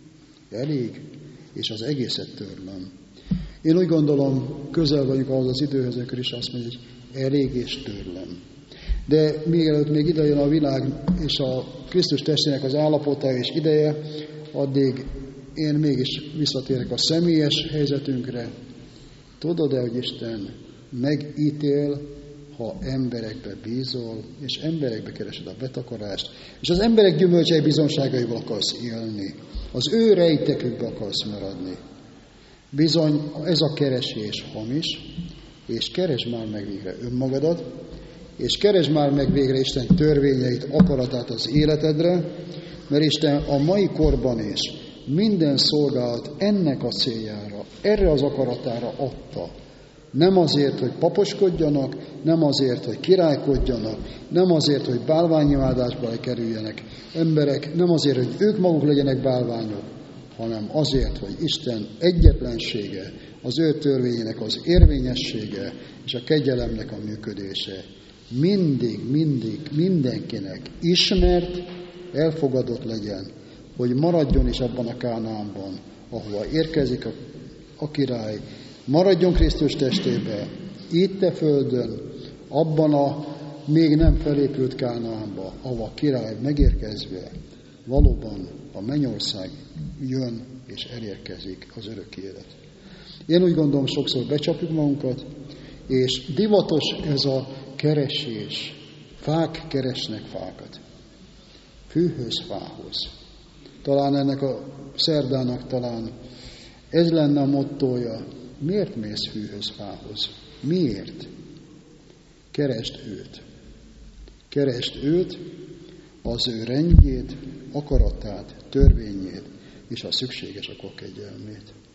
elég, és az egészet törlöm. Én úgy gondolom, közel vagyunk ahhoz az időhöz, amikor is azt mondja, hogy elég és törlöm. De mielőtt még ide jön a világ és a Krisztus testének az állapota és ideje, addig én mégis visszatérek a személyes helyzetünkre. Tudod-e, hogy Isten megítél, ha emberekbe bízol, és emberekbe keresed a betakarást, és az emberek gyümölcsei bizonságaival akarsz élni, az ő rejtekükbe akarsz maradni. Bizony, ez a keresés hamis, és keresd már meg végre önmagadat, és keresd már meg végre Isten törvényeit, akaratát az életedre, mert Isten a mai korban is minden szolgálat ennek a céljára, erre az akaratára adta. Nem azért, hogy paposkodjanak, nem azért, hogy királykodjanak, nem azért, hogy bálványimádásba kerüljenek emberek, nem azért, hogy ők maguk legyenek bálványok, hanem azért, hogy Isten egyetlensége, az ő törvényének az érvényessége és a kegyelemnek a működése mindig, mindig, mindenkinek ismert, elfogadott legyen, hogy maradjon is abban a Kánaánban, ahova érkezik a, a király, maradjon Krisztus testébe, itt a földön, abban a még nem felépült Kánaánba, ahova a király megérkezve, valóban a mennyország jön és elérkezik az örök élet. Én úgy gondolom, sokszor becsapjuk magunkat, és divatos ez a keresés. Fák keresnek fákat. Fűhöz, fához. Talán ennek a szerdának talán ez lenne a mottója. Miért mész fűhöz, fához? Miért? Keresd őt. Keresd őt, az ő rendjét, akaratát, törvényét, és ha szükséges, akkor kegyelmét.